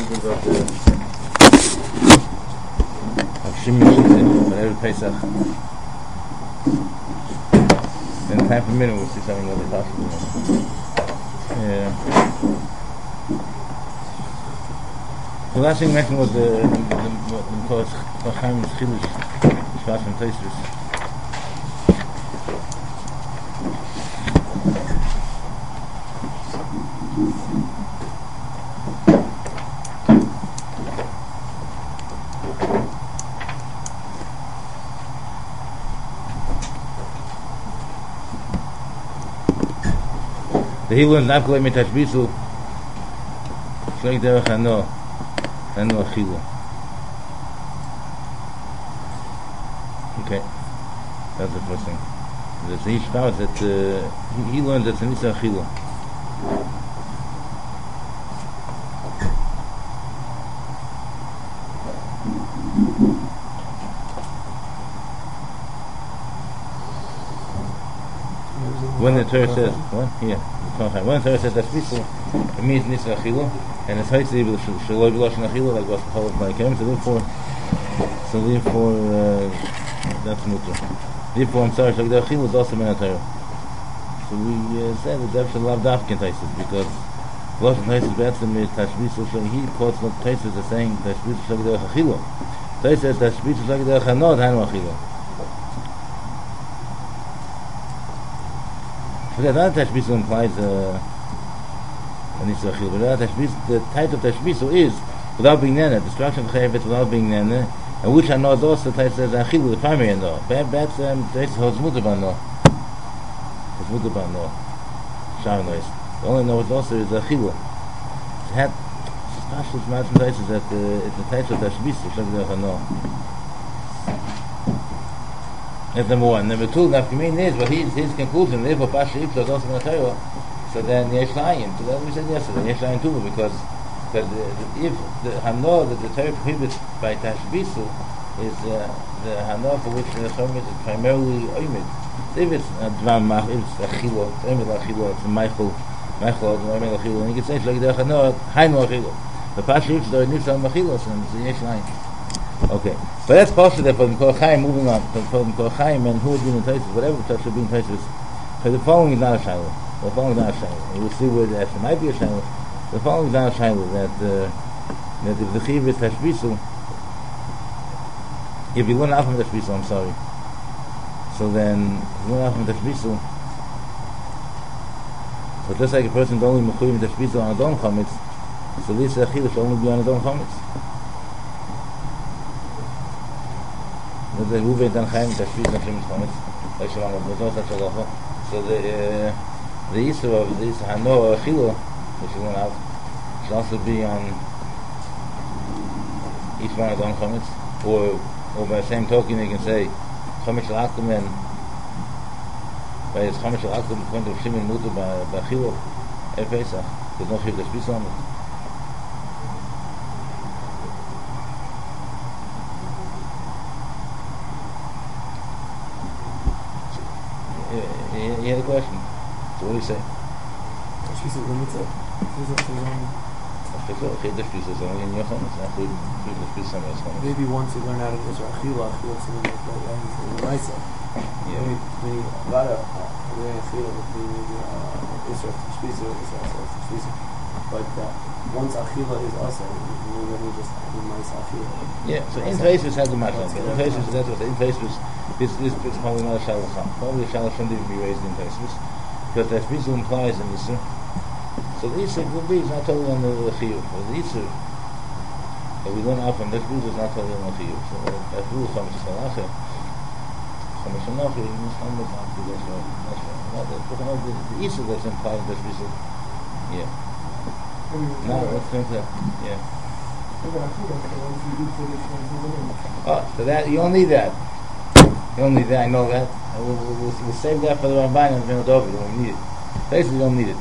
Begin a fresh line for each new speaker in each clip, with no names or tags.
talking about the Shimi Shittim, whenever Pesach. In time for a minute, we'll see something what they're talking about. Yeah. The last thing I mentioned was the Chaim's Chilush, Shvash and Tosfos. The Hilul not going to Tashbisu. Shlek derech hano achilu. Okay, that's the first thing. There's each part that he learned that it's an achilu. When the Torah says what? Yeah. When the Torah says Tashbisu, it means Nisra Achilu, and it's Haitzi Shaloi B'Lashon Achilu, like what's called by Kem, so therefore, that's Mutter. Therefore, I'm sorry, Shaloi Achilu is also Min Torah. So we said that that's a Lav Dafkin Taisis, because B'Lashon Taisis Be'etzim is Tashbisu Shaloi, he quotes what Taisis is saying, Tashbisu Shaloi Achilu. Taisis says Tashbisu Shaloi Hanod Hanu Achilu. That other Tashbisu implies an Nisra Achilu, but the type of Tashbisu is without being Nene, destruction of Chayavet without being Nene, and which I know is also the says Achilu, the primary no. That's Taisis holds Mutaban no. It's Mutaban no. Shar noise. The only no is also is Achilu. It had special Matzim Taisis that it's the type of Tashbisu, Shagdech no. That's number one. Number two, Nafkamin is, but his conclusion, therefore Pasha Ipsa is also in the Torah, so then Yesh Layin, so that we said yesterday, Yesh Layin too, because if the Hano that the Torah prohibits by Tashbisu is the Hano for which the Chomit is primarily Oymid. If it's Dvam Mach, if it's Achilo, it's Oymid Achilo, it's Meichel, it's Oymid Achilo, and you can say, it's like the Hano, Hainu Achilo. The Pasha Ipsa is Nifsa Achilo, so it's Yesh Layin. Okay, but that's possible for the Kol Chaim. Moving on, for the Kol Chaim and who would be in Taisus, whatever the touch should be in Taisus. So the following is not a Shiloh. The following is not a Shiloh. And we'll see where the actually might be a Shiloh. The following is not a Shiloh. That if the Chiv is Tashbisu, if you learn out from Tashbisu, I'm sorry. So then, if you learn out from Tashbisu, so just like a person is only Mechuyim Tashbisu on a Dom Chametz, so this Chiv should only be on a Dom Chametz. The Ruve dan Chaim Tashbisu Nashim Chametz, like Shalom, there's no such a law. So the issue of this Hano or Achilo, which you learn out, should also be on each one of the Chametz, or by the same token you can say Chametz Shel Akum, and by his Chametz Shel Akum, the point of Shimon Mutu by Achilo, Pesach, there's no Chiv Tashbisu on it. He had a question. So what do you say?
She's a limited. Maybe once you learn out of this Achila, something like that, and Raisa. Maybe a lot of Achila would be Israel Tashbisu. But once Achila is also, then we just have a nice Achila.
Yeah, so in Taisus has a matter. In Taisus, that's what in Taisus. This is probably not a Shalosh. Probably a Shalosh shouldn't even be raised in Taisus, because Tashbisu implies an Isur. So the Isur will be not totally on the Chiyuv. But the Isur that we learn out from Tashbisu is not totally on the Chiyuv. So that's rule Chametz Shalacha. Chametz Shalacha is not the Isur that's implied in Tashbisu. Yeah. Now let's think that. Yeah. Oh, so that you don't need that. You don't need that. I know that. We'll save that for the Ramban and Vinodov. You don't need it. Basically, you don't need it.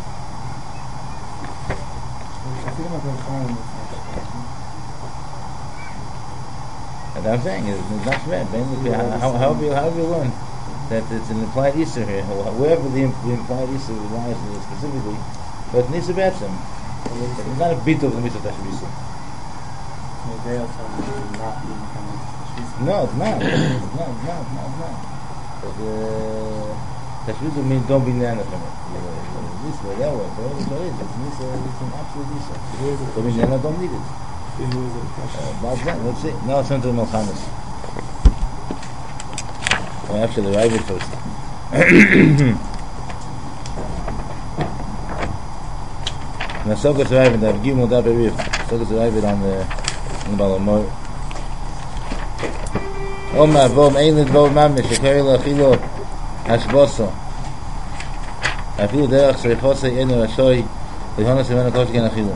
And I'm saying it's not bad. However you learn that it's an implied Isur here, wherever the implied Isur lies specifically, but Nisa Betzim. It's not a bit of the mitzvah tashbisu. No, it's not. It's not. But tashbisu means don't be nana from it. This way, that way, whatever it is, it's an absolute mitzvah. Don't be nana, don't need it. Let's see. No, it's into the Melchanis. Well, actually, the Ravid first. Now, Sokas Ravid, I've given him that brief. Sokas Ravid on the Balamoy. Oma, Vom, Einid, Vom, Mamish, Shekerila, Achilo, Hashboso. Afilu Derech, Shreifose, Enu, Rashoy, Lihonas, Imenu, Koshken, Achilo.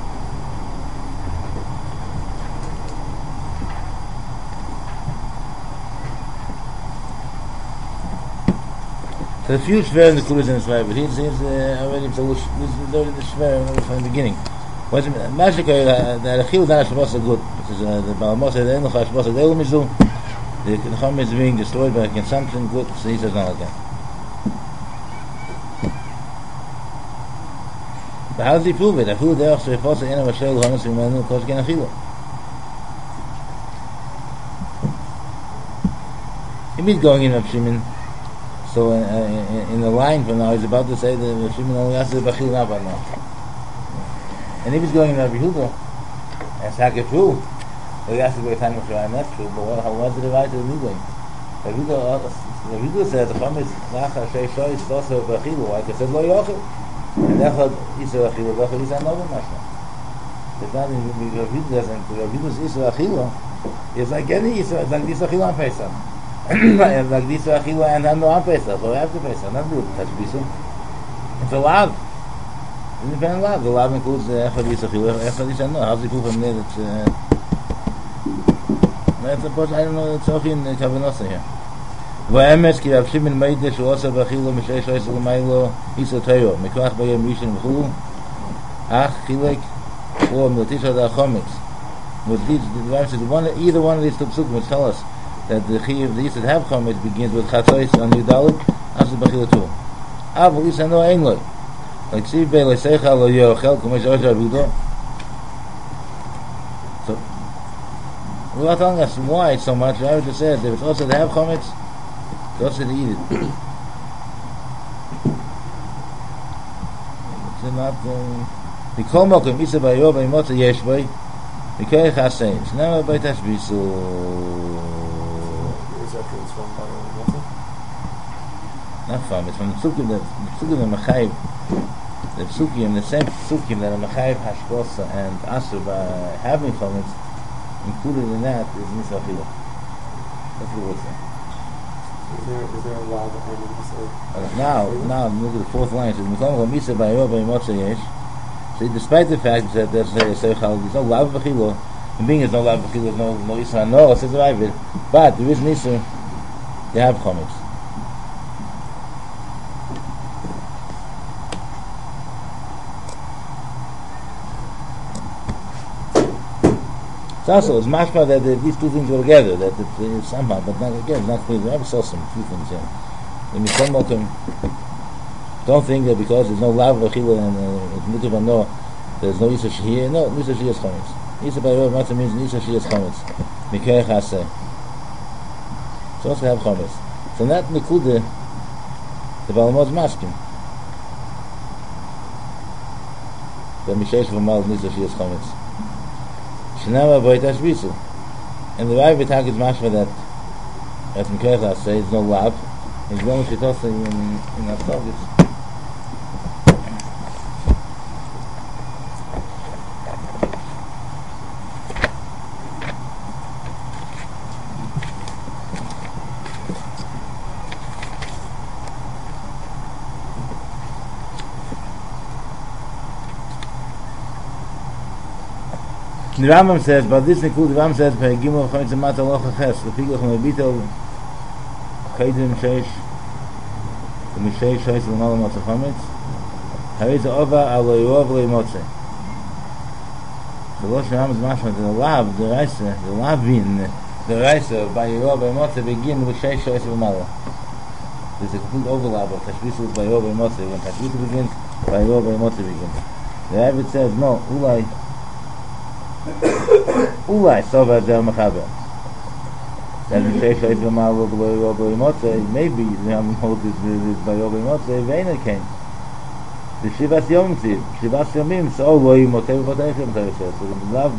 So the few shver in the Kulas in the Shver, but he's already the shver from the beginning. What's magic that Achil Dan Shabbos are good, because the Balamos said, the Enoch Shabbos are Delu Mizu, the Chom is being destroyed by consumption, good, so he says not again. But how does he prove it? Achil Derech Shreifos Enu Vashem Lihonas Imenu Koshken Achilo. He means going in Rav Shimon. So in the line from now, he's about to say that Shimon only has to be Bachil Nabba now. And if he's going in Rabbi Yehuda, and it's true, he has to be a time of Shirayim, that's true, but what's the right to the new way? Rabbi Yehuda says, the Chom is Nacha, Shei Shoy, Stosa, Bachilu, like I said, Lo Yochel. And therefore, Yisra Bachilu, therefore he's an Nobel Mashma. It's not in Rabbi Yehuda doesn't, Rabbi Yehuda's Yisra Bachilu, it's like any Yisra, it's like Yisra Bachilu on Pesach. Like this Achila and I'm not Pesach, so I have to Pesach, not do it, Tashbisu. It's a lav. Independent lav. The lav includes Echad Yis Achila, Echad Yis Ano. How's the proof from there that's a bunch, I don't know, it's Sofi in Kavanosa here. V'emes ki Rav Shimon Meideh shu osa b'achilo m'shei shoyes l'maylo hiso teiro mikoach b'yem rishon v'chulu ach chilek or m'latisha da'achomets. Either one of these two psukim which tell us that the chiyuv, the yisad have chometz begins with chatzois on Yudalid, after b'chila too. Avol yisad no ein loy. Like Siv Bey Leisecha lo yochel, kumesh oja avudo. So, we're not telling us why so much. I would just say if it's also to have chometz, it's also to eat it. It's not, Mikol mokum yisad bayo b'imotza yesh b'y, Mikol chasein. It's never by tashbisu. Not from, it's from the Psukim that Mechayiv, the Psukim, the same Psukim that are Mechayiv, Hashkosa, and Asur by having chometz, included in that is Nisa Achila. That's what we're saying.
Is there a law behind it?
Now, look at the fourth line. It says, Mikol Misa Bayo B'Imotza Yesh. So despite the fact that there's no lav b'chilo, and being there's no lav b'chilo, there's no Yisra, no, says the Ravid, but there is Nisa, they have chometz. It's also, it's mashma that these two things were together, that it's somehow, but not again, it's not clear. We have saw some few things here. When you come welcome, don't think that because there's no lav v'chila and it's mutav no, there's no yisra shehiyah. No, yisra shehiyah is chometz. Yisra b'ayov matzah means yisra shehiyah is chometz. Mikei chaseh. So also have chometz. So that nekuda, the Balamot is masking. The mishesh v'mal yisra shehiyah is chometz. Shnama boy tashbisu, and the Rav B'Tag is mashma that Mikayach says no lav. He's going to toss in Haftargis. The Rambam says, but this Nikud, the Rambam says, Gimel Chometz Mat Alocha Ches, Lepigach Mebito, Chaydim Sheish, Mishei Sheish L'Mala Motza Chometz, Hariza Ova Alo Yov Le'Motze. So Rosh Rambam's mashma, the lav, the lavin, the Reisa, by Yov Le'Motze begin with Sheish Sheish L'Mala. There's a complete overlap of Tashbisu by Yov Le'Motze. When Tashbisu begins, by Yov Le'Motze begins. The Ravid says, no, Ulai Sova Zel Mechaber. That the Sheish Sheish V'Mal V'Yoboy Motzei, maybe the Ham Hold is by Yoboy Motzei, Veina came. The Shivas Yom Tziv, Shivas Yomim, so Loi Motzei V'Vodechem Torah says. So the love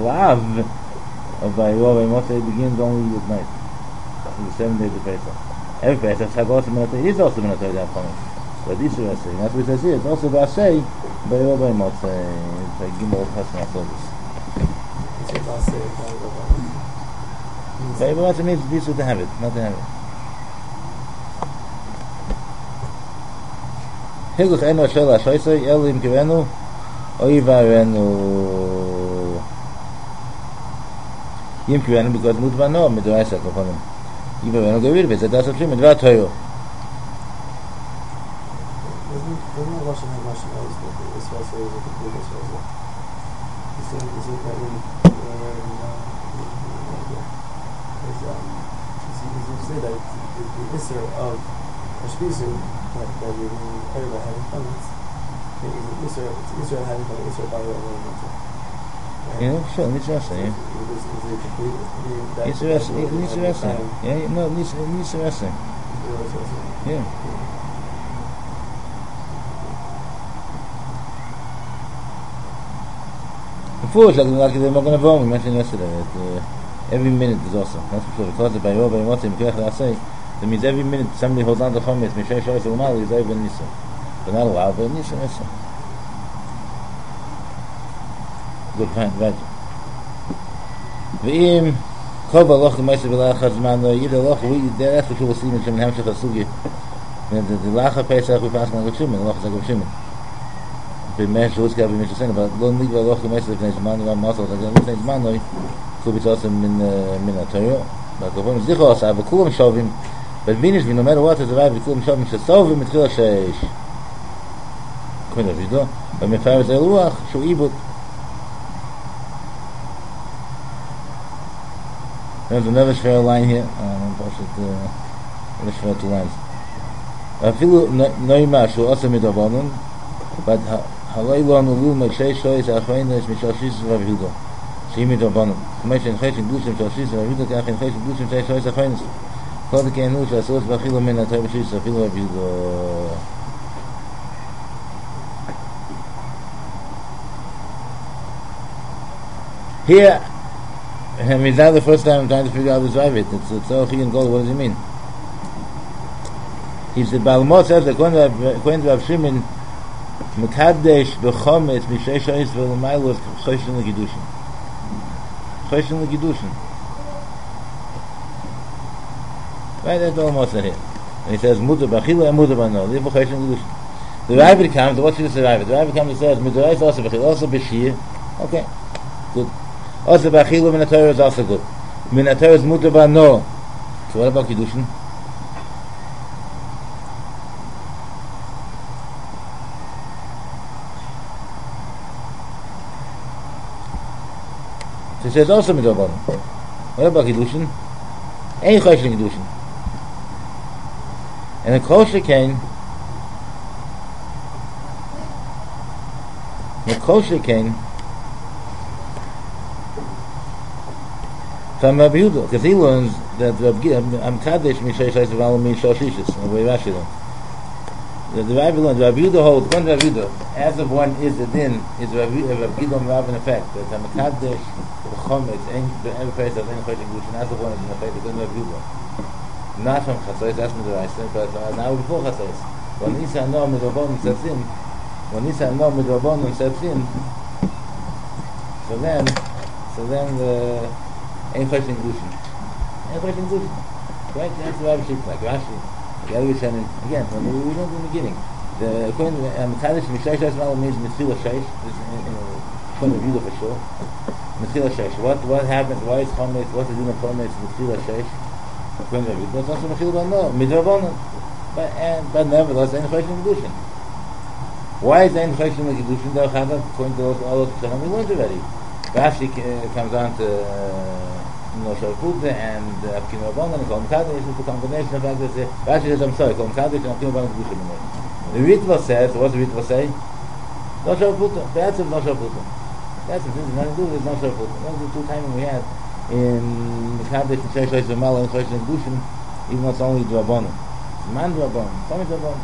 of by Yoboy Motzei begins only at night. The 7 days of Pesach. Every Pesach is also Minatoi Daf Chomesh. But this is Rasei. That's what it says here. It's also Rasei by Yoboy Motzei. It's like Gimel Chasna Solis.
It's Rasei by Yoboy Motzei.
By Yoboy Motzei means this is to have it, not to have it. Hilguch Eno Shel HaShoisei Elim Kivenu Oivarenu Yim Kivenu because Mudvano Midoraisa Koponim Yivarenu Gavir Vizet Asaf Shim Midvar Toyo.
Doesn't the Russian have Russian always that this Rasei is a complete Rasei? Is it that when you say that the Isser of Ashbizu that we heard about having fun, it's Isser having fun, Isser by Yoboy Motzei.
Yeah, sure, it's Rasei.
Is it complete?
It's Rasei. Yeah, no, it's Rasei. Yeah. Before, like the Moganavon we mentioned yesterday, that every minute is awesome. That's for sure. Because by Yoboy Motzei, that means every minute somebody holds on to Chometz, Mishei Shoyes U'Mal, is over Nisa. But not allowed, but Nisa. Good point, right. V'im Kol Baloch L'Meisei V'Lach HaZman Lo Yid Aloch that's what you will see in Shemin Hamshech HaSugi. The Lach HaPesach we pass on Rav Shimon, Loch HaZag Rav Shimon. B'meh Shuluzka B'meh Shusena, but Lo Nigva Aloch L'Meisei V'nei Zman Lo Masol HaZag V'nei Zman Lo could be also min HaTorah. But Kavon Zicho Asa V'Kulam Shovim, but Vinish no matter what is arrived V'Kulam Shovim Shesovim Mitchila Sheish. Kuna Vido, but Mefaris Eluach Shu Ibut. There's another shver line here. Another shver 2 lines. Afilu noima shu asa midabonon, but halay lo nulu mechei shoyis achreinish mishashis v'avido. Shi midabonon. K'meshen cheshin glushim shashis v'avido k'achin cheshin glushim shei shoyis achreinish. Kol t'keinu shasos v'achilu min atay v'shis afilu v'avido. Here, I mean, that's the first time I'm trying to figure out this Ravid. It's all Chi and Gold. What does he mean? He said, Balmot says that according to Rav Shimon, Mekadesh b'chometz mishei shoyis v'l'maylo was Choshen l'Gidushin. Choshen l'Gidushin. Right, that's all Balmot said here. And he says, Mutter b'achila and Mutter b'ano. Live for Choshen l'Gidushin. The Ravid comes, what should the Ravid? The Ravid comes and says, Midorais also b'achila, also b'shir. Okay, good. Also b'achilu min HaTorah is also good. Min HaTorah is mutar b'ano. So what about Kiddushin? So it says also mutar b'ano. What about Kiddushin? Ein choshen Kiddushin. And a kosher kain, from Rabbi Yehuda, because he learns that I'm Kadesh Mishei Shais V'Alu Min Shoshishis, the way Rashi learns. The Rabbi learns, Rabbi Yehuda holds, one Rabbi Yehuda, as of one is the din, is Rabbi Yehuda Rav in effect, that I'm Kadesh Chometz, every place that any Choshen Gushin, as of one is in effect, the din Rabbi Yehuda. Not from Chasois, that's Midoraisa, but now before Chasois. When Nisa no Midorabonim sets in, so then the Ein Choshen Gushin. Right? That's the Rabbi Shik, like Rashi. The other Rishonim, again, we don't in the beginning. The according to Mekadesh Mishei Sheish V'Alu means Mithila Sheish. Point of view for sure. Mithila Sheish. What happens? Why is Chometz? What's the din of Chometz? Mithila Sheish. Point of view. That's also Mithila B'Ano. Midrabanan. But nevertheless, Ein Choshen Gushin. Why is Ein Choshen Gushin? According to all those Rishonim, we learned already. Rashi comes on to Noshar Puta and Apkin Rabbanan and Kol Mekadesh is the combination of that. Rashi says, I'm sorry, Kol Mekadesh and Apkin Rabbanan Gushin. The Ritva says, what's the Ritva say? No Shavuot. That's no Shavuot. That's the thing. Nothing to do with no Shavuot. Those are the two times we had in the Kaddish and Sheish Sheish Mala and Sheish and Gushin, even though it's only Drabonim. Man Drabonim. It's only Drabonim.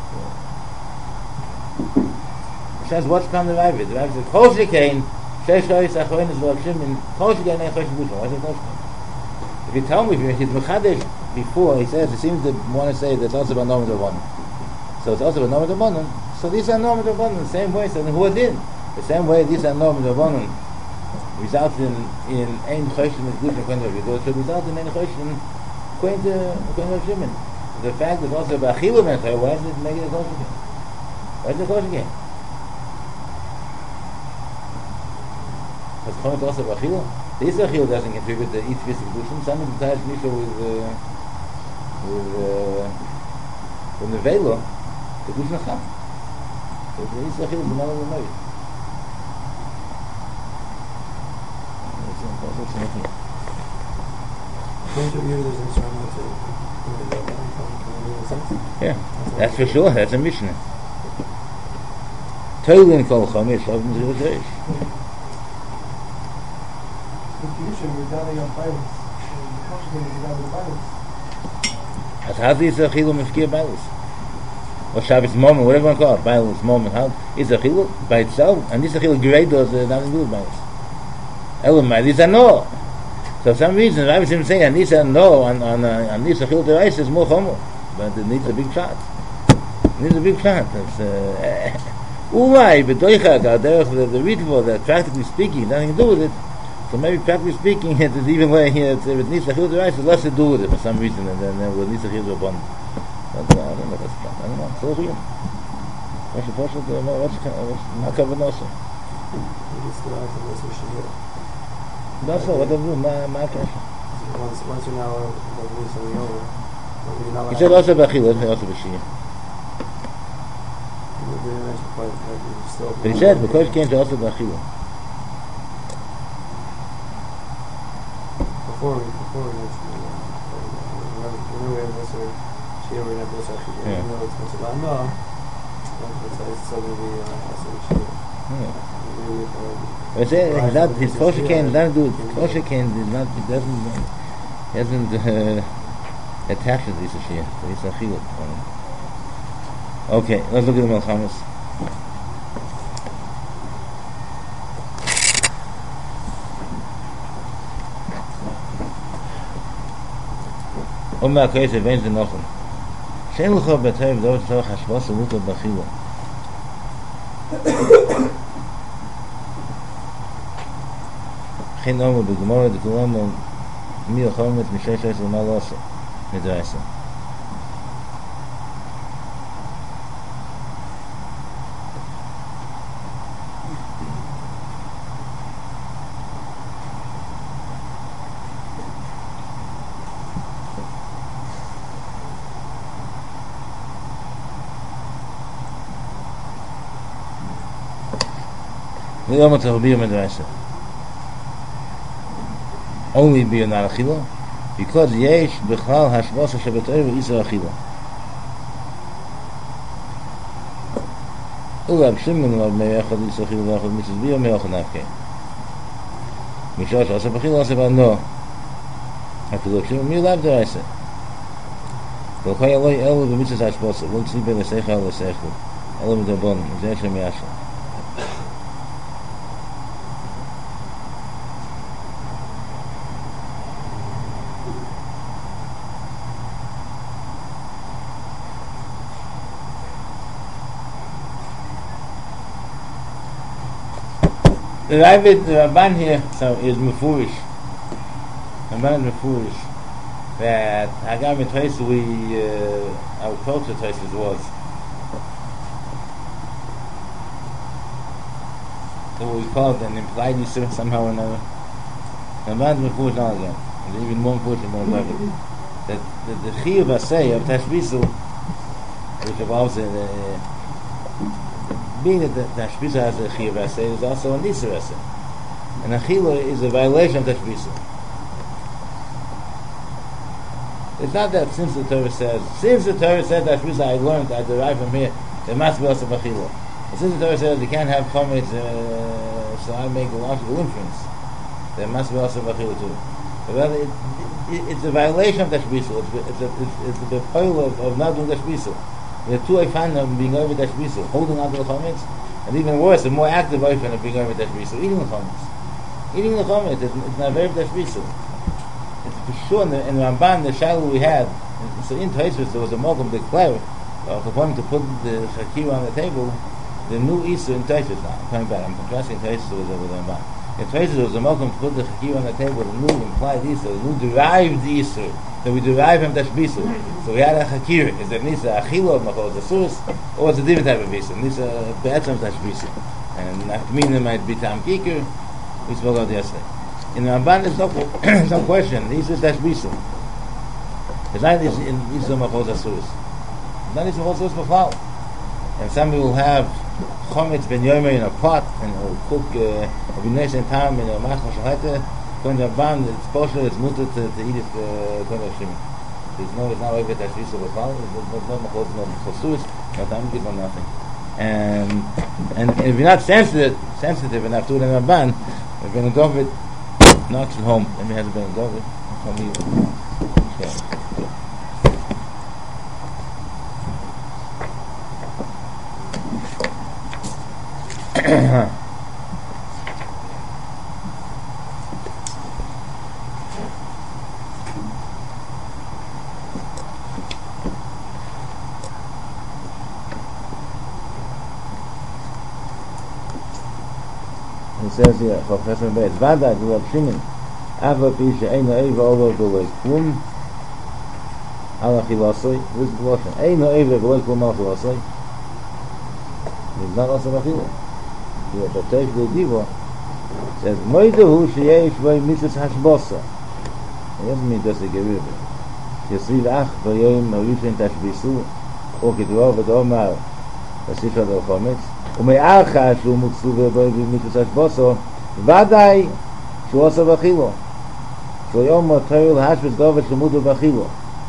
It says, what's come the Rabbi? The Rabbi says, Kol Shekain, Sheish Sheish Achoin is Rav Shimon, Kol Shekain and Sheish and Gushin. Why is it Kol Shekain? If you tell me, if he's Mechadish before, he says, he seems to want to say that it's also about Nomen Drabonim. So it's also about Nomen Drabonim. So these are Nomen Drabonim the same way, so then who did? The same way these are Nomen Drabonim results in Ein Choshen with Gushin Kohen Rav Yehuda, so results in Ein Choshen Kohen Rav Shimon. The fact is also about Achila Ben Torah, why is it making a Kol Shekain? Why is it Kol Shekain? Because Chomet also about Achila. The Yisrachil doesn't contribute to each piece of Gushin. Some of the Tash Misha with the Vela, the Gushin Cham. So the Yisrachil is another way. Yeah, that's for sure. That's a Mishnah. Toilin Kol Chomish, Lovin Zerish. As how is a chilul mefkir bailus? Or Shabbos moment, whatever you call it, bailus moment. How is a chilul by itself? And this a chilul great does nothing to do with bailus. Elamai, these are no. So for some reason, Rabbi seems to say, and these are no, on this a chilul derais is more chomo, but it needs a big shot. It needs a big shot. It's Ulai, b'doichak, the ritual that practically speaking, nothing to do with it. So maybe practically speaking, it is even where here it needs to heal the rice, it's less to do with it for some reason, and then it needs to heal the bond. But I don't know, I don't know, so real. What's my cover also? That's all, what do my cash?
Once you're now recently over,
he said also Bachil, also Bashir. But he said, because he came to also Bachil.
Before we had this or she already had this actually. Yeah. No, it's much about no. It's still going to be
But he's not, his Kosher doesn't do it. Kosher did not, he hasn't attached to this issue. So he's a chiluk. Okay, let's look at the Melchamas. Oma Kreis erwähnt sie noch. Shein lucha b'tei v'dor tzorach hashbos u'muto b'chilo. Chin omu b'gemora d'kulomu mi ochomet m'shei sheis l'ma lo'asa. Midraisa. Only be an achila because yesh b'chlal hashvasa shabbatayv isa achila. Ulav Shimon Rav Me'echad isa achila v'achad mitzvah biyo me'echad nafkei. Mishosh asa b'chila asa b'ano. Hakilav Shimon mi ulav d'raisa. V'lchai aloi elu b'mitzvah hashvasa v'l tzibay l'seicha l'seichu elu b'dabon zeh Shem Yashal. The Rabban here so is Mefurish. Rabban is Mefurish. That Hagam Trace our culture traces was. So we call it an implied Yisur somehow or another. Rabban is Mefurish not again. It's even more Mefurish and more level. That the Chiyuv Asay of Tashbisu, which involves being that the Tashbisa has a Chiyuv Asay is also a Nisur Asay. And Achila is a violation of Tashbisa. It's not that since the Torah says Tashbisa I learned, I derived from here, there must be also Achila. Since the Torah says you can't have chametz, so I make a logical inference. There must be also b'achila too. But it's a violation of the shbisel. It's the point of not doing the shbisel. There are two Eifanim being over the shbisel, holding on to the chametz, and even worse, a more active Eifan of being over the shbisel, eating the chametz. Eating the chametz, it's not very the shbisel. It's for sure in the Ramban, the shiloh we had, so in Tosfos there was a mogum declare for him to put the chakira on the table. The new Isur in Tosfos now, I'm coming back, I'm contrasting Tosfos with the Ramban. In Tosfos there was a mogum to put the chakira on the table, the new implied Isur, the new derived Isur, that we derive from Tashbisu. So we had a chakira. Is it Nisa Achilo of Machol Zasurus, or it's a different type of Isur? Nisa Be'etzam Tashbisu. And Naftamina might be Tam Kikir, we spoke about yesterday. In the Ramban there's no question, Isur is Tashbisu. It's not Isur Machol Zasurus. It's not Isur Machol Zasurus B'chal. And somebody will have chometz ben yomer in a pot and will cook a b'nei in time in a machal shalhete. According to Ramban, it's kosher, it's mutter to eat it according to Shimi. It's not over that shvisa b'chal. There's no machos, no chosus, no tamgit, no nothing. And if you're not sensitive enough to it in Ramban, if Ben David knocks at home, let me have Ben David. Okay. He says here, Professor Beitz, Vada, du Rav Shimon, Ava Pisha, Eino Eva, Olo, Goloi, Klum, Ala Chilasoi, this is the Lashon, Eino Eva, Goloi, Klum, Ala Chilasoi, he's not also Machila. He was a Teich Divo, says, Moidahu, Sheyesh, Vai, Mitzvah Hashbosa. He doesn't mean just a Gerib. Yasiv Ach, Vayoim, Marishin, Tashbisu, O Kedrov, Ad Omar, Vasifad Al Chometz, ומאחר שהוא מוצלו במצוות השבוסו ודאי שהוא עושה בחילו so יום מותר להשבס דובר שמודו בחילו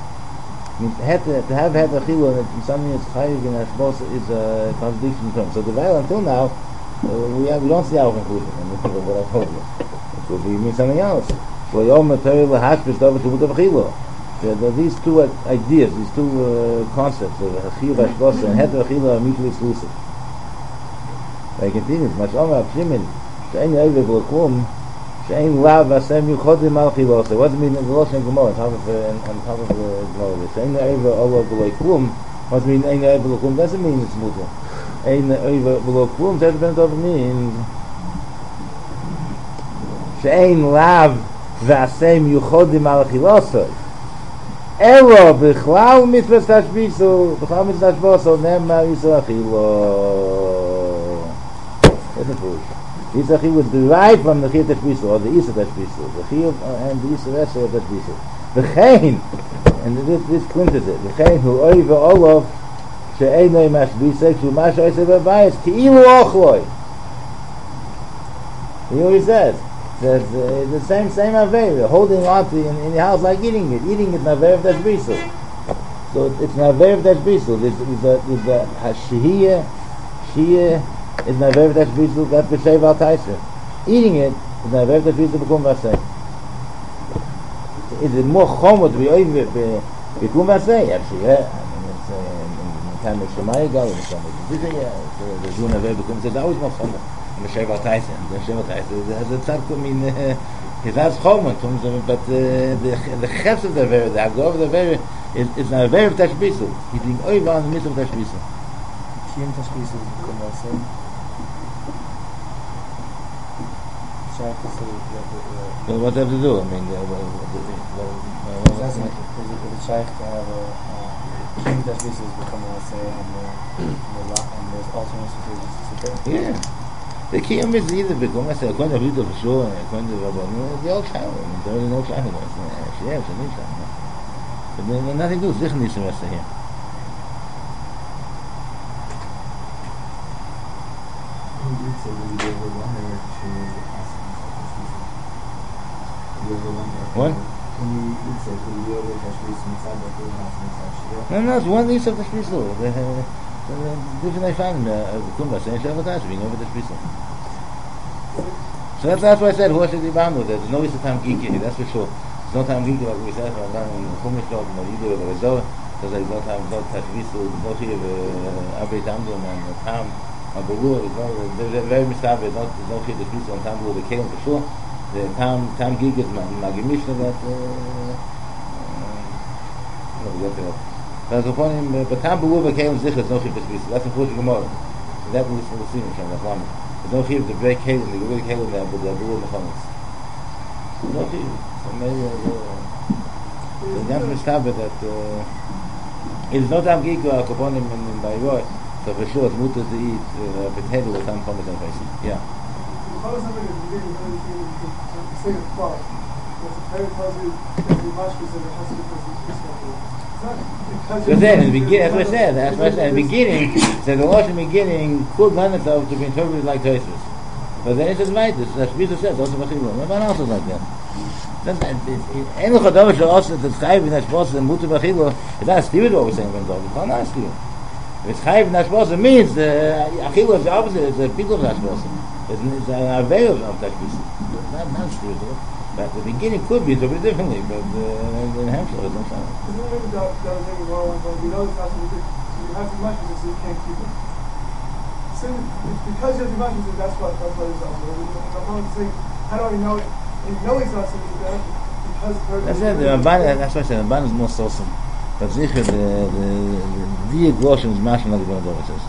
to have had a chilo and something that's chayiv in Hashbos is a contradiction term. So the veil until now we don't see our conclusion and this is what I told you. It will be mean something else. So yom mותר להשבס דובר שמודו בחילו. These two ideas, these two concepts of chiyuv Hashbos and heter chilo are mutually exclusive. They continue, much Omer Shimon, she'ein yoyve v'lo klum, she'ein lav v'asem yuchodim al chilose. What does it mean in the Lashon Gemara, on top of the Gemara? She'ein yoyve olo v'lo klum, what does it mean ein yoyve v'lo klum? Doesn't mean it's mutter. Ein yoyve v'lo klum, that depends means she'ein lav v'asem yuchodim al chilose. Elo b'chlal mitzvah tashbisu, b'chlal mitzvah tashboso, nemar yisrael chilo. This achil was derived from the chiyuv tashbisu or the isa tashbisu, the chiyuv and the isa esrei tashbisu. V'chein, and this clinches it. V'chein hu oy ve'olov she'enoi mashbisek shu masha esrei v'bayis ki'ilu ochloi. He always says the same avera, holding on to in the house like eating it naver tashbisu. So it's naver tashbisu. There's the shiyah. Is naver tashbisu got b'sheiv al taisa. Eating it is naver tashbisu b'kum v'asei. Is it more chomot to be over b'kum v'asei? Actually, yeah. I mean, it's in time of Shemaya Gal and some of the do naver b'kum. It's always more chomot. B'sheiv al taisa. B'sheiv al taisa. As a tzadku, I mean, it has chomot, but the ches of the ver, the agor of the ver, is naver tashbisu. He's being over on the midst of tashbisu.
Kiyum tashbisu b'kum v'asei.
Well, what do they have to do? I mean,
is it shaykh to have a king that this is becoming, let's say, and there's alternative to
yeah. The kiyum is either become, I say, according to Rita for sure, and according to Rabban, the old shaykh, there is no shaykh. Actually, yeah, it's a new shaykh. But there's nothing to do, Zich needs to rest here. What? No, it's one use of the shvisu. different I find Kumba saying Shabbat Tashvi, over the Shvisa. So that's why I said, who should be bound with it? There's no use of time geeky, that's for sure. There's no time geeky like we said, I'm down in Chumash Dog, you do it, there's no time, no Tashvisa, there's no Shiv, Abri Tamdum, and Tam, and Balur, they're very mistabed, there's no Shiv, the Shvisa, and Tam Balur, the Kalim for sure. The Tam Gig is Magimishna that, but Tam Balur, Kalim Zich, there's no Shiv, the Shvisa, that's unfortunately Gemara. That we'll see in Shem, there's no fear of the break Kalim, the good Kalim there, but the Abu Mechanis. No fear. So maybe the Yam Mistabed that it's not Am Gigo Akoponim in Bayroi, so for sure it's mutter to eat potato with some pommes and rice. Yeah.
How is something at the beginning of the say it's far? Because the parent tells you that the mashkis of the house
because then in the beginning, that's what I said. In the beginning, so the Lashon beginning could lend itself to be interpreted like Tosfos. But then it says right. That's what Jesus says. Also, everyone else is like that. Ein Chadav she'osa to Chayiv in Hashbos and Mutar B'Chilo. It's not stupid what we're saying when it's not stupid. If it's Chayiv in Hashbos, it means Achilo is the opposite. It's the people of Hashbos. It's an avay of Hashbos. Not stupid. But the beginning could be interpreted differently, but in Hampshire it's not fine.
Isn't there maybe that was maybe wrong, but we know it's not so good, so you have to imagine it so you can't keep it. So because you have to imagine it, that's what it's also. I'm saying, how do I know it? You know he's not so good, because
that's it, that's what I said, the Ramban is more soulsome. But sicher, the Gloshim is mashman like the Ramban says.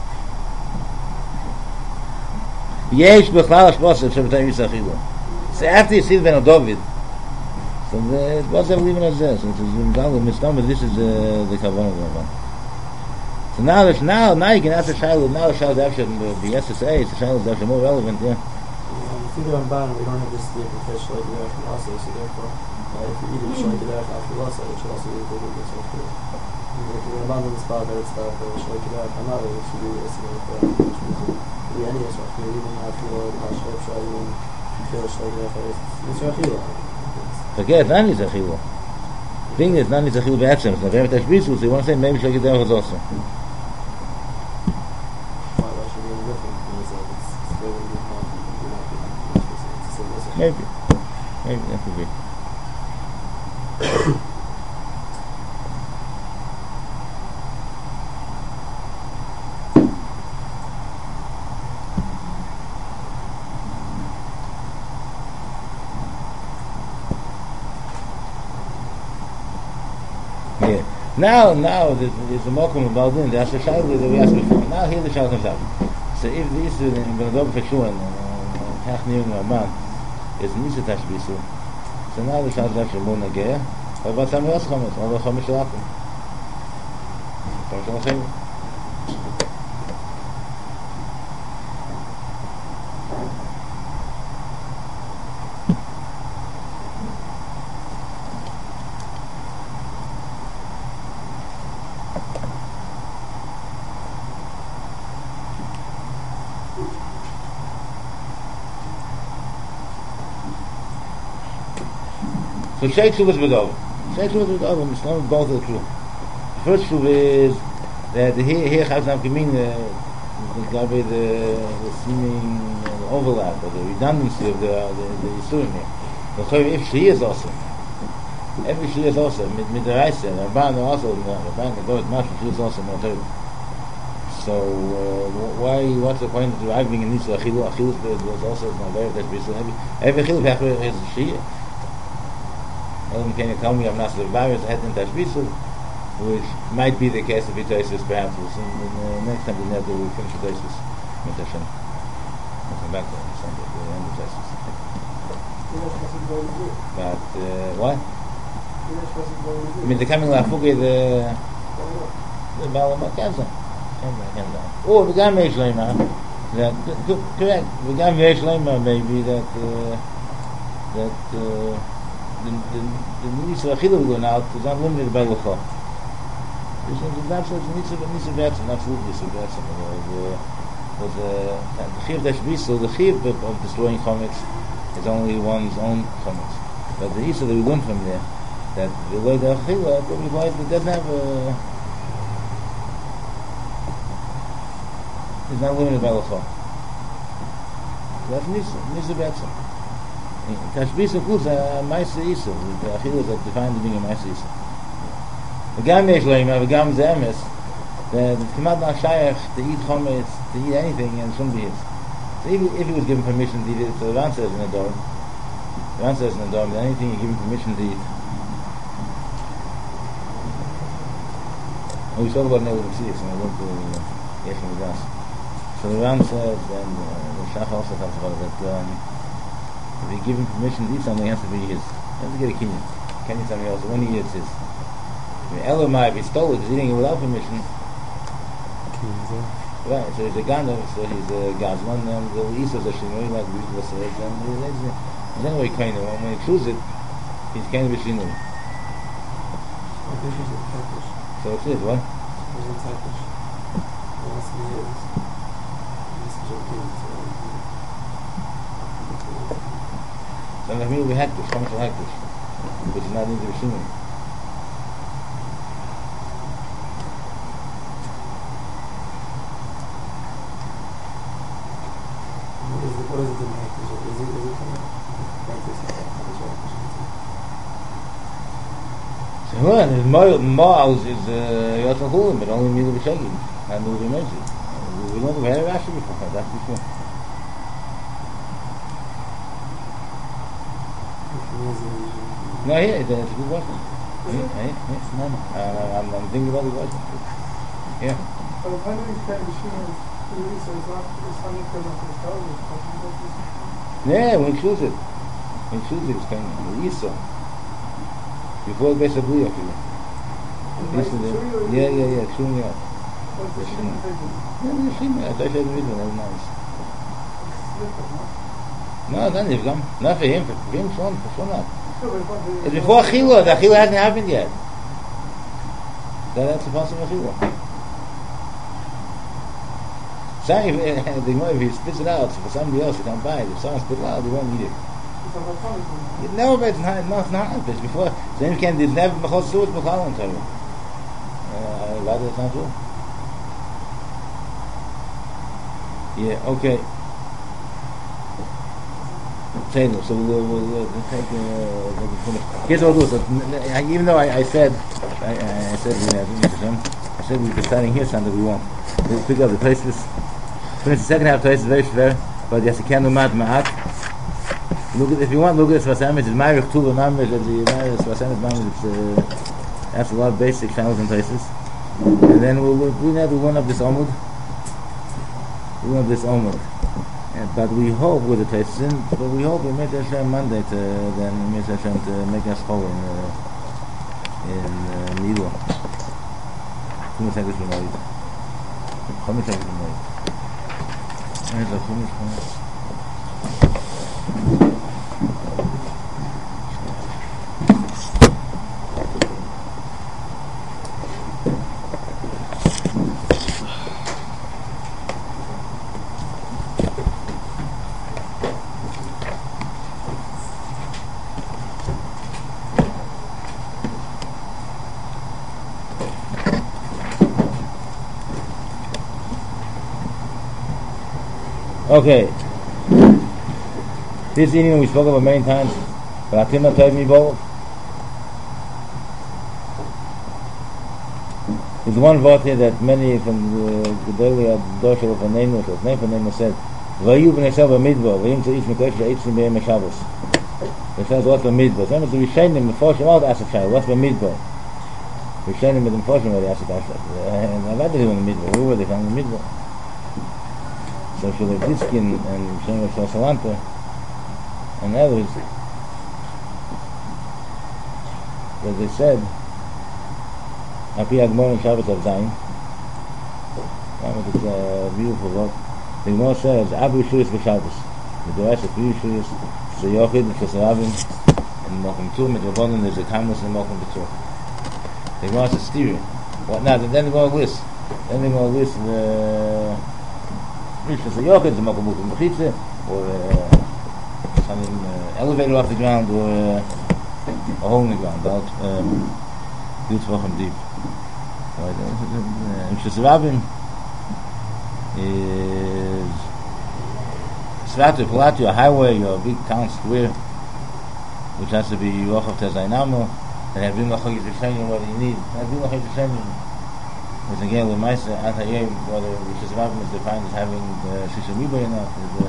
Yesh b'chlal hashbos, if Shabbatai Yisach Hilo. So after you see the Ben David, so it wasn't even as this. It is this is the Kavanah of the Ramban. So now you can ask the Shiloh. Now the Shiloh is actually the SSA. The Shiloh is actually more relevant. Yeah.
Through the Ramban, we don't have this deep fish like the Eresh Malasa, so therefore, if you eat it like the Eresh Malasa, it should also be good with this one. If the Ramban doesn't spell that it's not like the Eresh Malasa, it should be this one. The any is what we even have to Hashab Shalim, Kirish like the Eresh. It's Rachila.
Forget, Nani Zachila. The thing is, Nani Zachila Be'etzem. It's not very Tashbisu, so you want to say maybe Shalki Derech is also. Maybe that could be. Yeah. Now there's a mokum about it. That's the Shaila that we asked before. Now here the Shaila comes out. So if the issue in Benadov Feshuan and Hachnium Ramban is Nisa Tashbisu. So now the Shaz actually more Nagea. What about something else comes? All the Chomish Shalakim. Chomish Shalakim. So Sheikh Shuvah is B'dov. Sheikh Shuvah is B'dov, it's not both are true. The first Shuvah is that here Chazam Kamin, the seeming overlap, or the redundancy of the Yisurim here. So if she is also, every she is also, with the Raisa, the Ramban also, the Ramban, the Dor, Mashma, she is also Motor. So what's the point of deriving in Nisa Achilu? Achilu was also not very every Achilu is she. Can you tell me of Nasser virus head in Tashbisu, which might be the case of Itosis perhaps. Next time we'll finish Itosis. With Hashem. We'll come back to Sunday, the end of Itosis. But what? I mean, the coming Lafuge, the Balama Kaza. Oh, the Gam Yeshlema. Correct. The Gam Yeshlema maybe that the Nisa Achilu going out is unlimited by Lucha. It's absolutely Nisa Betzim, absolutely Nisa Betzim. The Chiv Dashbisu, the Chiv of destroying Chometz is only one's own Chometz. But the Isa that we learn from there, that the way the Achilu, everybody that doesn't have is not limited by Lachon. That's Nisa Betzim. Tashbis includes a Maisa Isa. The Achilas that define the being a Maisa Isa. The Gam Yesh Leima, the Gam Zemes, the Kemad Not Shayach to eat Chometz, to eat anything, and shouldn't be his. So if he was given permission to eat it, so the Ran says in the Dorm, that anything you give him permission to eat. And we talk about Neville Tzis, and I went to Yesh Midas. So the Ran says, and the Shach also talks about it, that if you give him permission to eat something, it has to be his. He has to get a kinyan. Kinyan something else. When he eats his. Elamai, if he stole it, he's eating it without permission. Right, so he's a Ganav, so he's a Gazman, and the Isas are Shinoi, like Bishwa says, and he's anyway kind of, when he chews it, he's kind of a Shinoi.
I think he's a Tepish.
So it's it, what?
He's a Tepish. That's the years. He's joking,
so I mean, we had to, come to Hektish, which is not into the Shinoi.
What is it in Hektish? Is it like this?
So what? His Ma'als is Yotzal Chulim, but only Milu B'Shegim, and Milu B'Mezi. We don't have Rashi before, that's before. No, here, it's a good question. No. I'm thinking about the question. Yeah.
But if I know he's kind of Shinoi, so it's not funny because of his television.
Yeah, when he chews it. It's kind of Isa. Before the base of B'Liyah. Yeah, chewing it up.
What's the Shinoi?
Yeah, the Shinoi. I thought I said the middle, that was nice. No, then you've come. Not for him, for sure not. It's before Achila. The Achila hasn't happened yet. That's the possible Achila. If he spits it out, so for somebody else, he can't buy it. If someone spits it out, he won't eat it. No, but it's not. It's before. So then you can't never Mechal Su'ut Mechal on Torah. That's not true. Yeah, okay. So we'll take here's what we'll do. So, even though I said we've been starting here Sunday, we won't. We'll pick up the places. Finish the second half place is very schwer, but yes, you can do ma'at. Look at, if you want, look at this Vasamis. It's Ma'arich Tula Mamish, the Vasamis Mamish. That's a lot of basic channels and places. And then we'll warm up this Omud. But we hope with the places in, but we hope we make Hashem Monday to then make Hashem to make us whole in Nilo. Chumash Haggash B'Moed. Chumash Haggash B'Moed. There's a Chumash B'Moed. Okay. This evening we spoke about many times, but Atima told me both. There's one word here that many from the daily Doshel of Anenu, so name for Anenu said, "Vayu b'nei b'midbar, v'yim tzeish mikosh v'eitzim b'yem Shabbos." It says what's b'midbar. So we shine him before all the asik shai. What's b'midbar? We shine him with the before all the asik shai. And I like to do in the midbar. Where were they from the midbar? So Shulevitskin and Shem Salanta and others, that they said, Api Agmor and Shabbos of Zayin, it's a beautiful word. The Gemara says, Abu Shuyas v'Shabbos. The rest of 3 Shuyas, the Yochid, the Kesarabim, and Mokum Tur, with Rabbanon, there's a Tamus and Mokum B'Tur. The Gemara says, Styria. What now? Then they're going to list. It's a yochid, it's a mokum bukum b'chitze, or some elevator off the ground, or a hole in the ground, about 2 tefachim deep. It's just Rabbim. is Svatu, Palatu, a highway or a big town square, which has to be Yochav Tezainamo, and have been Lachagis Rishonim what you need. Have been Lachagis Rishonim is again with Maisa Atayim, whether which is Rabbim is defined as having Shisha Miba or not.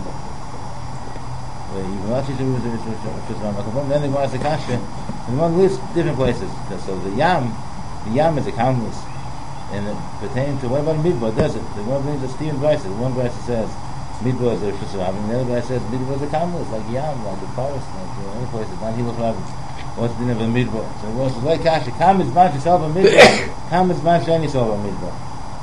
Even not Shisha Miba is Rabbim. Then they go as the Kasha, and one lists different places. So the Yam is a countless, and it pertains to what about Midbar desert? The one brings a Stephen Bryce. The one Bryce says Midbar is a Rishus Rabbim. The other guy says Midbar is a countless, like Yam, like the forest, like any places. Not Hilach Rabbim. What's the name of a Midbar? So it was like Kasha. Kam is Manch Yisrael Midbar. Kam is Manch Sheni Yisrael Midbar.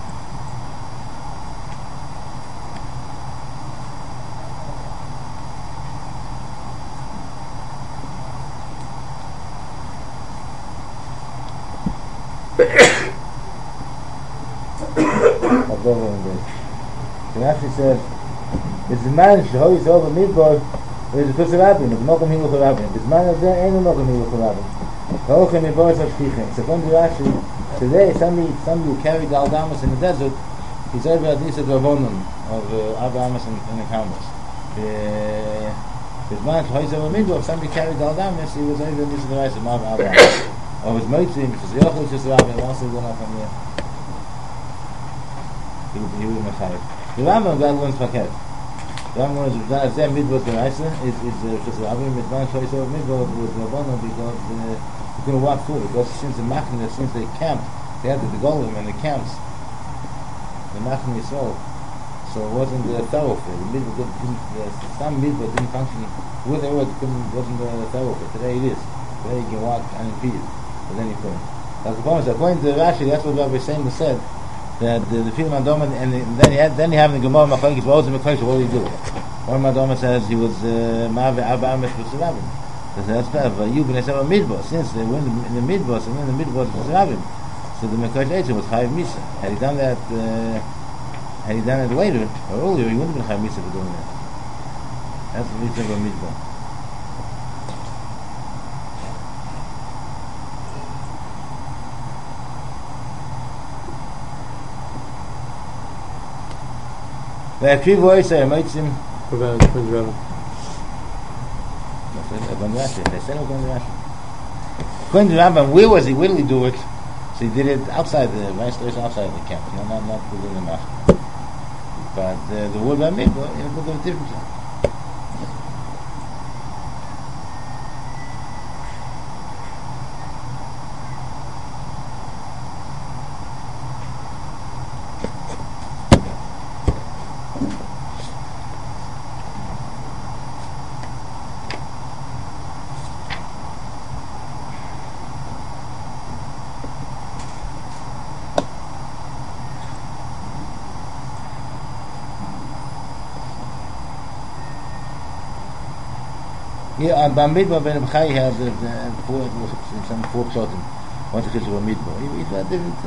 So Rashi says, "It's the man who is over midbar. There's a piece of rabbin. It's not a miluch of rabbin. This man is there. Ain't not a miluch of rabbin. Hochem midbar is shtichem. So from the Rashi, today somebody who carried the aldamas in the desert, he's over at least a drabonon of aldamas in the cameras. This man who is over midbar, if somebody carried the aldamas, he was over at least the rice of aldamas. Or his moitzim, which is the yochel, which is the rabbin. Once he went up from there. He would be Mechayev. The Rambam got learns Paket. The Rambam is that Zeh Midbar Deraisa is just Rabbim Midbar Shoyis over Midbar was Rabbanon because you couldn't walk through it. Because since the Machne, since they camped, they had the Golim and the camps, the Machne Yisrael, so it wasn't the thoroughfare. The Midbar some Midbar didn't function with the word, wasn't the thoroughfare. Today it is. Today you can walk unimpeded with any point. That's the point. According to Rashi, that's what Rabbi Seimer said. That the Film Madoma, and then you have the Gemara Machlokes. What was the Mekosha? What did he do? One Madoma says he was Ma'ave Abba Amet V'Sirabim. That's better. You b'nei Seva Midbar. Since they were in the Midbar, and in the Midbar V'Sirabim, so the Mekosha Eitzah was Chayiv Misa. Had he done it later or earlier, he wouldn't have been Chayiv Misa for doing that. That's the reason of Midbar. They have three voices, I might seem.
About the Prince Rebbe.
They said Rabban Rashi. According to Rambam, where was he? Where did he do it? So he did it outside the outside the camp, not within the mosque. But the word by Midbar, it was a different thing. Yeah, on Bamidbar Ben B'chai had some four pshatim. One to Chizur Bamidbar. He had different.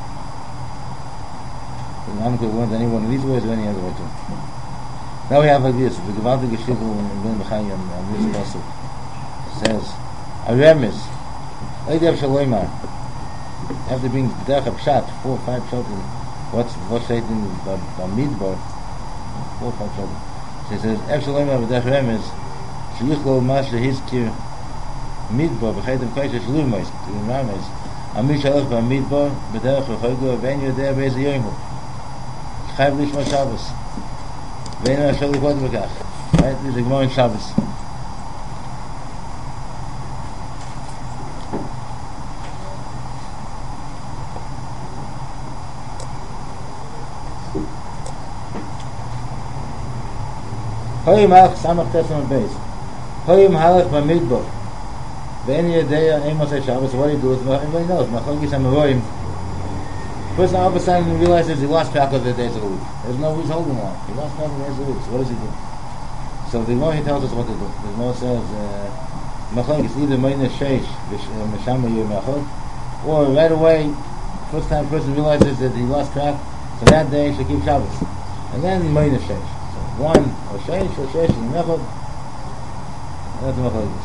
The Ram could want any one of these ways or any other way too. Now we have like this. The Gewaltige Shivur in Ben B'chai and this pasuk says, "A remiz, Eidev Shaloimar." After being B'derech Pshat, 4 or 5 pshatim. What's said in Bamidbar? 4 or 5 pshatim. So he says, "Ev Shaloimar B'derech remiz." Yichlo Masha Hizkir Midbar B'chaytem Kaisha Shlu Mois in Rames Amish Halach B'Midbar B'derech V'choygo V'en Yodeh Be'ez Yoimu Chayv Lishma Shabbos V'en Ashol Yipod B'kach. Right? This is a Gemara in Shabbos. Hoy Malach Samach Tesam Beis Hoyim halach b'midbar. Ve'en yedei ein Mosei Shabbos. What he do is everybody knows. Machlokes Hameroim. Person all of a sudden realizes he lost track of the days of the week. There's no he's holding on. He lost track of the days of the week. So what does he do? So the Gemara he tells us what to do. The Gemara says Machlokes either Meina Sheish Meshama Yom Echad, or right away, first time person realizes that he lost track, so that day he should keep Shabbos, and then Meina Sheish. So one or Sheish Yom Echad. That's the machlokes.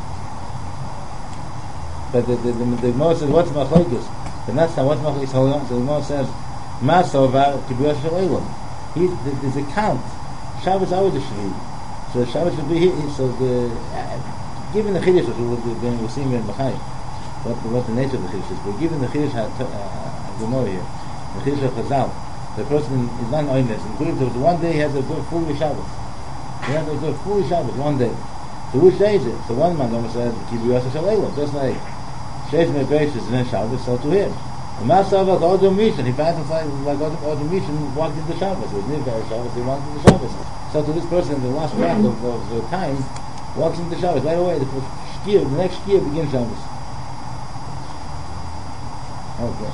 But the Gemara says, what's machlokes? But that's not what's machlokes. So the Gemara says, Masovar Kibbutz Shalaylam. there's a count. Shabbos always a Shvi. So Shabbos should be here. So given the Chiddush, we'll see in B'chai, what the nature of the Chiddush is, but given the Chiddush Gemara here, the Chiddush of Chazal, the person is not oinless. Including there was one day he has a full Shabbos. He has a full Shabbos one day. So which day is it? So one man almost said, Kibbutz Shalayla, just like Sheish Me'Beis is in Shabbos, so to him. The Master of Odom Rishon, he found himself like Odom Rishon walked into Shabbos. It was near Shabbos, he walked into Shabbos. So to this person, the last track of the time, walks into Shabbos. Right away, the next skier begins Shabbos. Okay.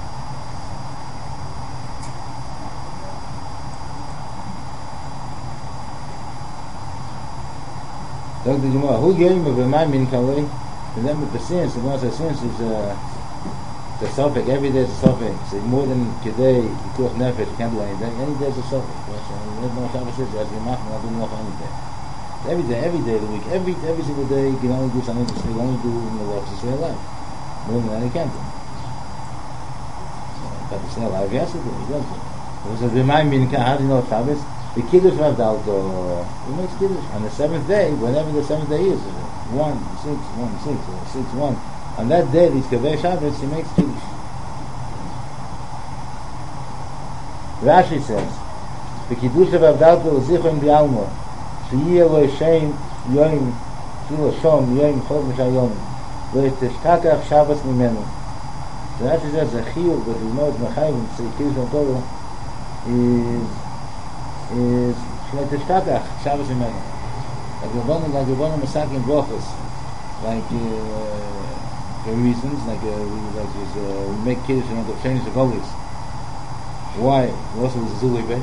Dr. Gemara, who gave him a my min kalei? And then with the sins, the one says sins is the suffix. Every day is a suffix. So more than today, you cook nefesh, you can't do anything. Any day is a suffix. There's no Shabbos is as you mach, not doing nothing any day. Every day of the week, every single day, you can only do something to you only do in the works to stay alive. More than that, you can't do. But to stay alive, he has to do. He does do. So the my min kalei, how do you know Shabbos? The Kiddush Rav Dalto, he makes Kiddush. On the seventh day, whenever the seventh day is, 1, 6, 1, 6, or 6, 1, on that day, these Kaveh Shabbos, he makes Kiddush. Rashi says, the Kiddush of Rav Dalto is Zichon B'Almo, Sheyeh Lo Yishem Yoim, Shilo Shom Yoim Chol M'Shayom, Lo Yishtashtakach Shabbos Mimenu. So Rashi says, the Chiyuv, that we know it's Mechayim, say Kiddush on Torah, is Shnei Tishtakach, Shabbos Imenu. Like Rabbanim Masakim Brochus, like for reasons, we make Kiddush and want to change the colors. Why? Also with Zuli Bey.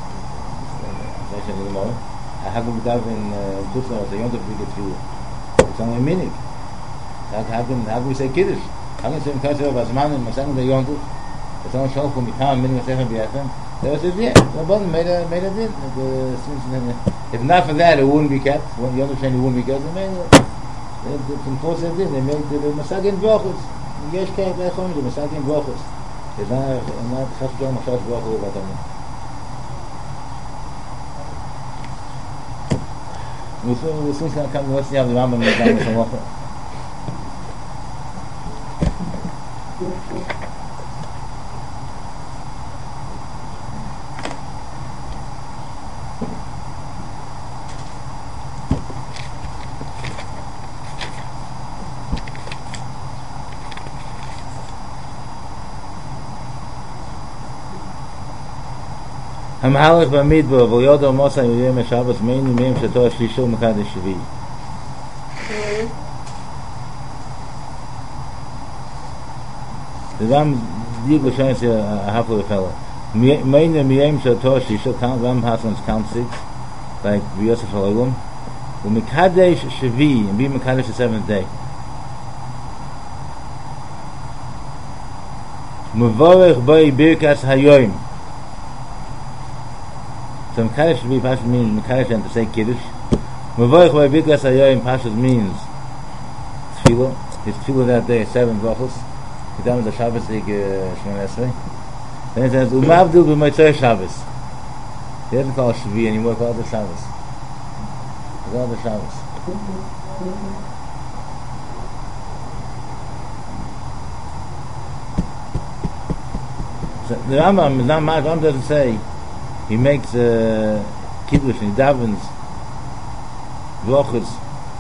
I have them daven in Tutzla, they don't have to get through. It's only a minute. How can we say Kiddush? How can we say Mkaseh of Azman and Masang de Yontu? It's only Shalch from Mikam, minute Masechem B'Yachem. They said, yeah, Rabbanim made a din. If not for that, it wouldn't be kept. You understand, it wouldn't be kept. They enforced it in. They made the Masagin Brochus. Yesh Kei B'Echom, the Masagin Brochus. It's not Chash Jom, Chash Brochus, what I mean. We'll soon come, let's see how the Rambam is down with some water. המהלך במדבר, ויודע מוסא יום השבת מיינו מהם שתו השלישו מקדש שביעי. זה גם דיוק לשון שהפלו לפלה. מיינו מהם שתו השלישו, גם Haslam's count 6, like ביוסף הלילום, ומקדש שביעי, and be מקדש the 7th day. מבורך בוי בירקס היום. So Mekadesh should be Pashas means Mekadesh and to say Kiddush. Mavoich by Birkas Hayoyim Pashas means Tefillah. His Tefillah that day, 7 Brachos. Kedam is the Shabbos Ig Shemon Esrei. Then it says Umavdil b'Motzei Shabbos. He doesn't call it Shvi anymore, he calls it Shabbos. He calls it Shabbos. So the Rambam is not much. Rambam doesn't say he makes Kiddush and he davens Brochus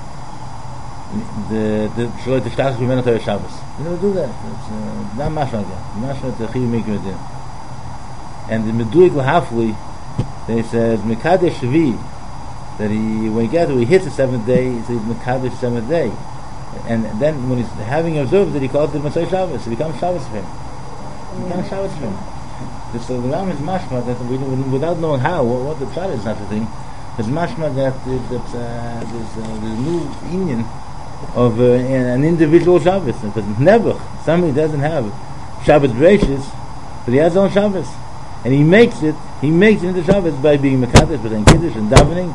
the Shloi Tishtach B'Menu Torah Shabbos. You don't do that. It's not much like that. Much like the Chiv Mikveh Din. And the Meduik L'Hafli, they says Mekadesh Shvi, that when he hits the 7th day, he says Mekadesh 7th day. And then when he's having observed it, he calls it Motzei Shabbos. It becomes Shabbos for him. It becomes Shabbos for him. So the Ram is mashma that without knowing how, what the pshat is such a thing, it's mashma that there's new union of an individual Shabbos. Because never somebody doesn't have Shabbos Bereishis, but he has his own Shabbos, and he makes it into Shabbos by being mekadesh, by Kiddush and davening.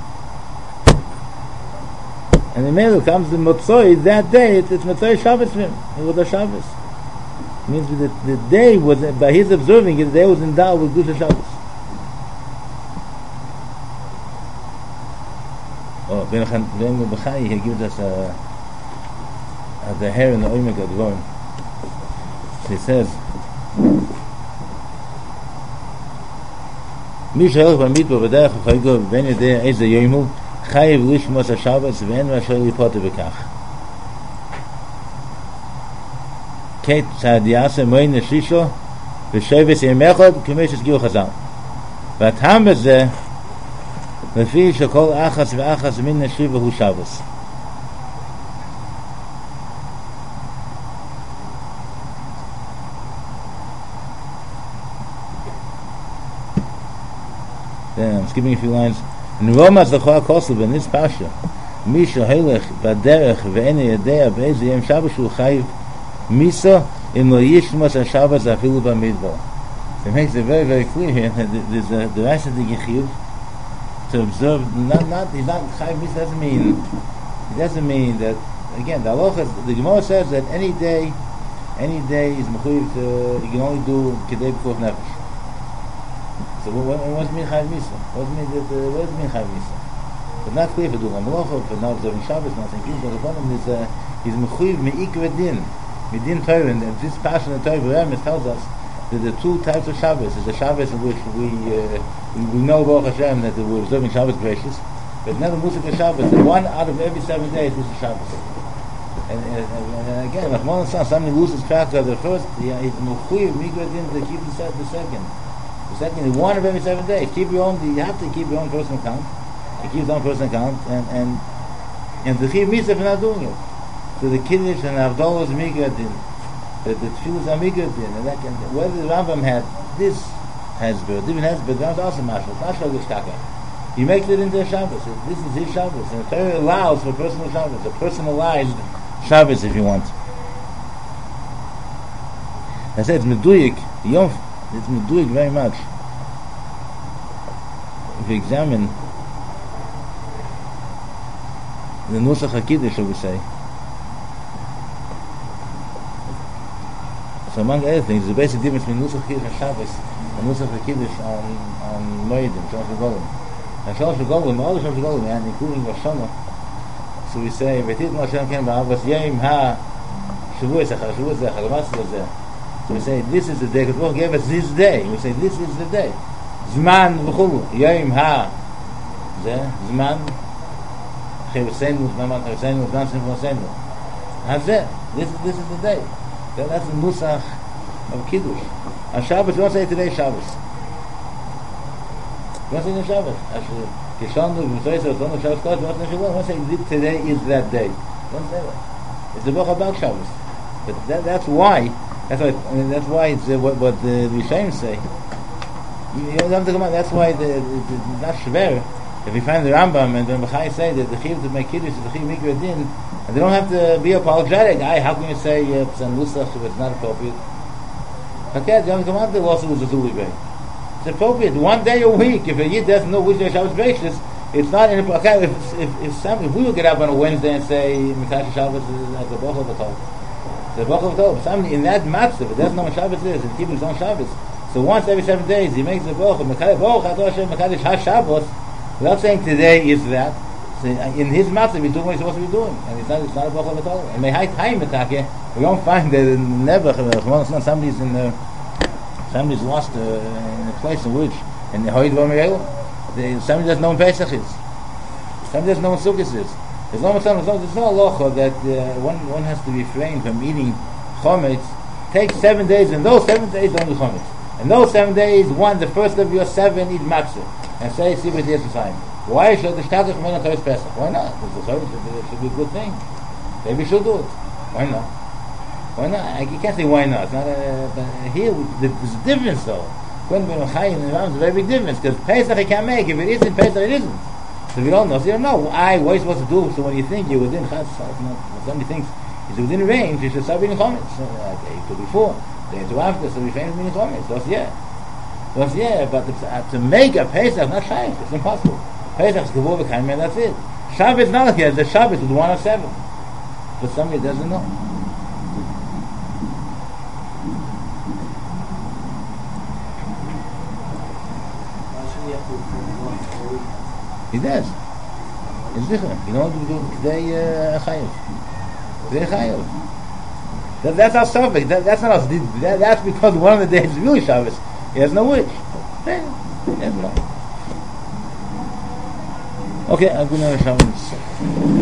And the Mele comes to Motzoi that day. It's Motzoi Shabbos for him. It was a Shabbos. It means that the day was, by his observing it, the day was endowed with Gusha Shabbos. when Bechai, he gives us the hair in the Oimega Dvorim. He says, מי שהולך במדבר בדרך החגיגה ובין יודע איזה יום הוא חייב לשמוס השבת ואין משהו להיפוטר בכך. כיצד יעשה מוין נשישו ושבס יום אחד כמו שהסגירו חז"ל. והטעם בזה לפי שכל אחס ואחס מן נשיבה הוא שבס. I'm skipping a few lines. In Roma Zachor Kosel in this parsha, Misha Helech Baderech ve'ene Yedea be'eze Yom Shabbos hu chayiv Misa im lo yishmos ha-Shabbos afilu b'midbar. So it makes it very, very clear here that there's the rest of the Yechiv to observe. He's not chayiv Misa. Doesn't mean that. Again, the halacha, the Gemara says that any day is mechuyev to. You can only do kedei b'kuach nefesh. So what does it mean Chayiv Misa? What does it mean Chayiv Misa? It's not clear for doing a Melacha, for not observing Shabbos, not saying Kiddush, but the bottom is he's mechuyev me'ikra din, midin Torah, and this passion of Torah Beremis tells us that the two types of Shabbos is the Shabbos in which we know Baruch Hashem that we're observing Shabbos gracious, but another Musik Shabbos, that one out of every 7 days is Shabbos. And again, if somebody loses track of the first, he's mechuyev me'ikra din to keep the second. The second is one of every 7 days. You have to keep your own personal account. You keep your own personal account, and the Chiv Misa for not doing it. So the Kiddush and Avdol is Migadin, the Tefillah is Migadin, and whether the Rambam had this Hezbollah, different Hezbollah, the Rambam is also Mashal. Mashal is Taka. He makes it into a Shabbos. This is his Shabbos, and the Torah allows for personal Shabbos, a personalized Shabbos, if you want. I said it's Meduyik, Yom. It's Meduik very much. If you examine the Nusach HaKiddush, shall we say, so among other things, the basic difference between Nusach HaKiddush and Shabbos and Nusach HaKiddush on Moedim, Shalosh V'Golim. And Shalosh V'Golim, all the Shalosh V'Golim, and including Rosh Hashanah, so we say, V'tit Moshe Ken Ba'avos Yom HaShavuos Echad, Shavuos Echad, L'Masel Zeh. So we say, this is the day, God gave us this day. We say, this is the day. Zman v'chulu, Yom ha, Zman, Chevosenu, Zman Chevosenu, Zman Chevosenu. Hazeh, this is the day. That's the Nusach of Kiddush. On Shabbos, we don't say today Shabbos. We don't say today Shabbos. Kishonu, V'Soysa, V'Soysa, Shabbos Kodesh, we don't say today is that day. We don't say that. It's the book about Shabbos. But that's why it's what the Rishayim say. You don't have to come out. That's why it's not shver. If you find the Rambam and the Bechai say that the Chiv to make Kiddush is the Chiv Mikra Din, and they don't have to be apologetic. How can you say it's an Lusach if it's not appropriate? Okay, you don't come out there also with the Zuli Bay. It's appropriate. One day a week. If a Yid doesn't know which day Shabbos gracious, it's not in okay. If we would get up on a Wednesday and say Mikash Shabbos is at the Bochel B'Tov. The Bochel Tov, somebody in that matzah, but doesn't know what Shabbos is, and keeping his own Shabbos. So once every 7 days, he makes the Bochel, Mekadosh HaShabbos, without saying today is that. So in his matzah, he's doing what he's supposed to be doing, and it's not a Bochel at all. And Mehai Taim Etake, we don't find that never, somebody's lost in a place in which, in the Hoid V'Amirel, somebody doesn't know when Pesach is. Somebody doesn't know when Sukkot is. There's no halacha that one has to refrain from eating chometz. Take 7 days, and those 7 days don't do chometz. And those 7 days, the first of your 7 eat matzah, and say Sibet Yisrael. Why should the Shtachach Mena Tois Pesach? Why not? It should be a good thing. Maybe we should do it. Why not? Why not? You can't say why not. It's not but here, there's a difference though. When we're Chayim and Ram, it's a very big difference, because Pesach you can't make. If it isn't Pesach, it isn't. So we don't know. So you don't know. What are you supposed to do? So when you think you're within Chaz, somebody thinks he's within range, you should start reading comments. So, it could be 4, day 2 after, so we find reading comments. But to make a Pesach, not Shaykh, it's impossible. Pesach is Kavur V'Kaim, and that's it. Shabbos is not like that. The Shabbos is 1 of 7. But somebody doesn't know. He does. It's different. You know what we do today, Chayiv? Today, Chayiv. That's our suffix. That's not us. That's because one of the days is really Shabbos. He has no wish. He has no. Okay, I'm going to Shabbos.